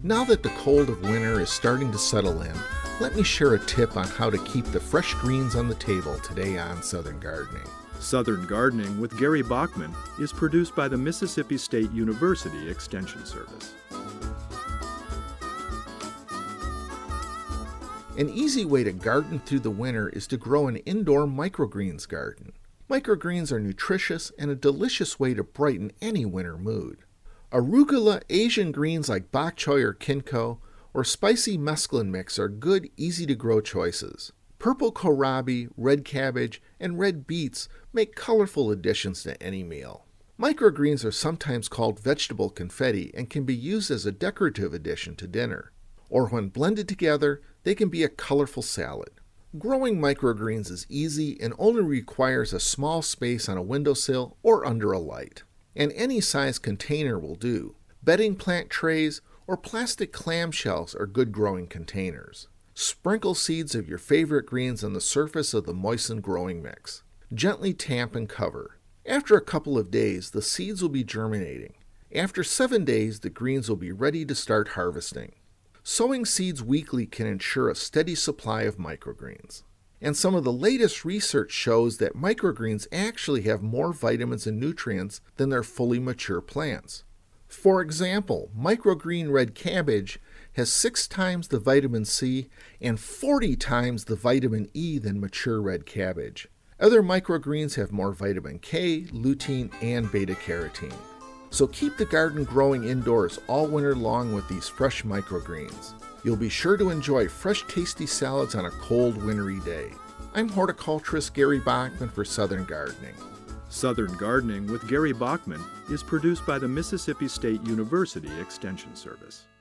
Now that the cold of winter is starting to settle in, let me share a tip on how to keep the fresh greens on the table today on Southern Gardening. Southern Gardening with Gary Bachman is produced by the Mississippi State University Extension Service. An easy way to garden through the winter is to grow an indoor microgreens garden. Microgreens are nutritious and a delicious way to brighten any winter mood. Arugula Asian greens like bok choy or kinko, or spicy mesclun mix are good, easy-to-grow choices. Purple kohlrabi, red cabbage, and red beets make colorful additions to any meal. Microgreens are sometimes called vegetable confetti and can be used as a decorative addition to dinner. Or when blended together, they can be a colorful salad. Growing microgreens is easy and only requires a small space on a windowsill or under a light. And any size container will do. Bedding plant trays or plastic clamshells are good growing containers. Sprinkle seeds of your favorite greens on the surface of the moistened growing mix. Gently tamp and cover. After a couple of days, the seeds will be germinating. After 7 days, the greens will be ready to start harvesting. Sowing seeds weekly can ensure a steady supply of microgreens. And some of the latest research shows that microgreens actually have more vitamins and nutrients than their fully mature plants. For example, microgreen red cabbage has 6 times the vitamin C and 40 times the vitamin E than mature red cabbage. Other microgreens have more vitamin K, lutein, and beta-carotene. So keep the garden growing indoors all winter long with these fresh microgreens. You'll be sure to enjoy fresh, tasty salads on a cold, wintry day. I'm horticulturist Gary Bachman for Southern Gardening. Southern Gardening with Gary Bachman is produced by the Mississippi State University Extension Service.